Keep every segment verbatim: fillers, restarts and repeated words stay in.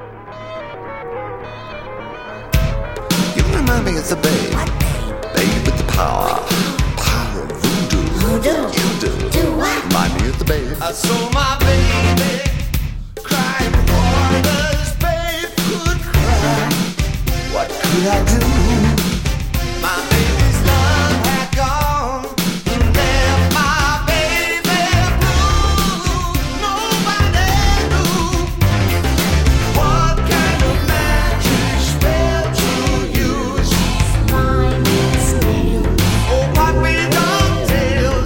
You remind me of the babe, babe with the power, power of voodoo. Voodoo? You do. Do what? Remind me of the babe. I saw my baby crying for this babe could cry. What could I do? My baby's love had gone and left my baby blue. Nobody knew what kind of magic spell to use. Mine is still. Oh, what we don't tell.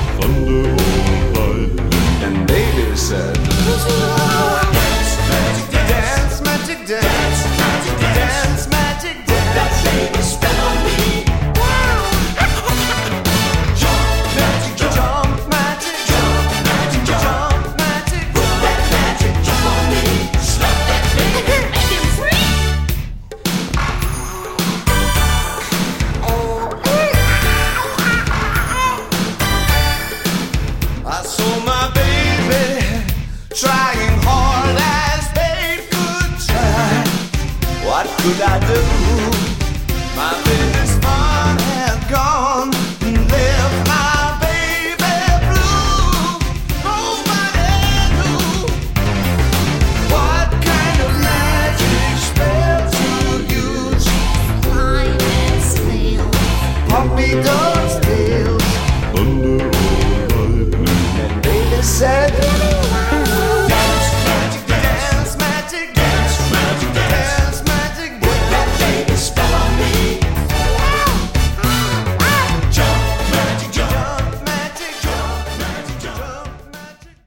And baby said, Dance, magic dance, dance, magic dance. That baby spell on me. Jump, magic jump, magic jump, magic jump, magic. Put that magic jump on me. Slap that baby. Make him free. I saw my baby trying hard as babe could try. What could I